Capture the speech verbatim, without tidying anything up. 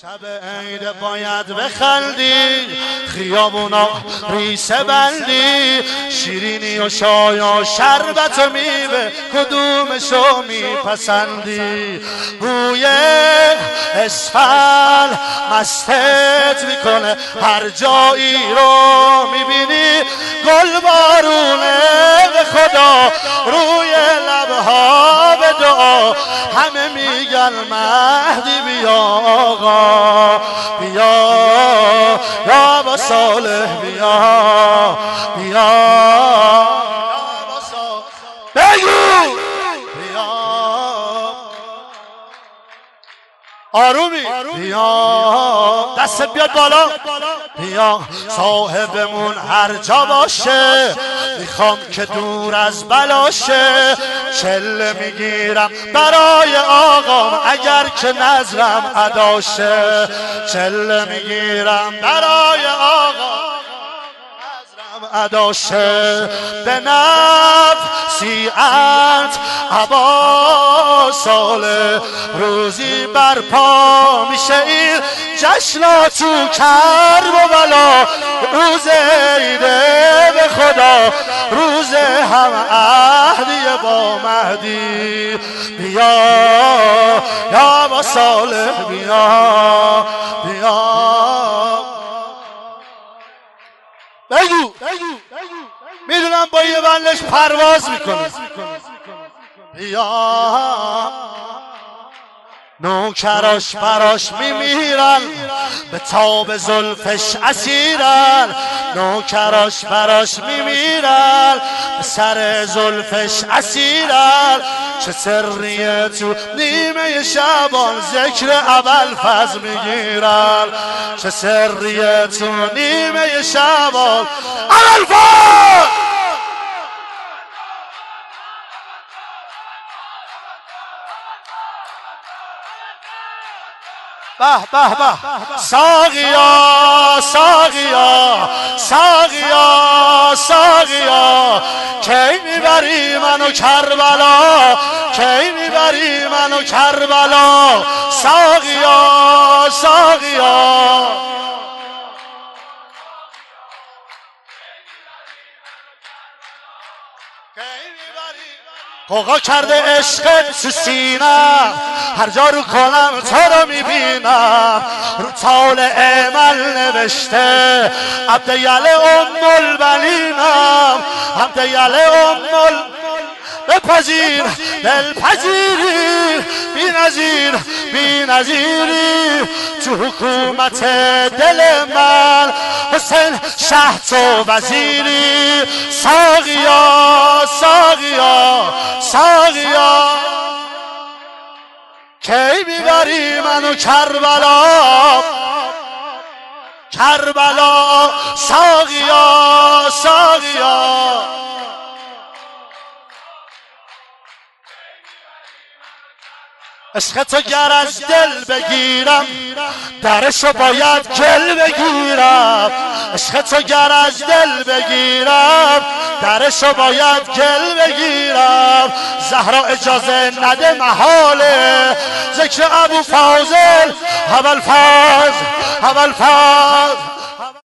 شب عید باید بخندی، خیابونا ریسه بندی، شیرینی و شای و شربت و میوه کدومشو میپسندی؟ بوی اسفل مستت میکنه، هر جایی رو میبینی گل بارونه به خدا روی لبها به دعا، همه میگن مهدی بیا آقا بیا یا با صالح بیا بیا بگو بیا آرومی بیا دست بیاد بالا بیا صاحبمون هر جا باشه، میخوام که دور از بلاشه، چله میگیرم برای آقام اگر که نظرم اداشه، چله میگیرم برای آقام اداشه، به نفسیت عبا ساله روزی برپا میشه این جشنا تو کرب و بلا، روز عیده به خدا روز هم عهدی با مهدی بیا یا با صالح بیا بیا بگو میدونم با یه بندش پرواز میکنه بیا نوکراش براش میمیرن، به تاب زلفش اسیرن، نوکراش براش میمیرن، به سر زلفش اسیرن، چه سریه تو نیمه شبان ذکر ابوالفضل میگیرن، چه سریه تو نیمه شبان ابوالفضل. به به به ساقیا ساقیا ساقیا ساقیا کی میبری منو کربلا، کی میبری منو کربلا، ساقیا ساقیا قوقا کرده عشقت تو سینم، هر جا رو کنم تو رو میبینم، رو طالع من نوشته عبدیل ام البنینم، عبدیل ام بپذیر دلپذیری بی نظیر بی نظیری تو حکومت دل من، حسین شه تو وزیری، ساقیا ساقیا ساقیا کی میبری منو کربلا کربلا، ساقیا ساقیا عشق تو گر از دل بگیرم درشو باید گل بگیرم، عشق تو گر از دل بگیرم درشو باید گل بگیرم، زهرا اجازه نده محاله ذکر ابوالفضل ابوالفضل ابوالفضل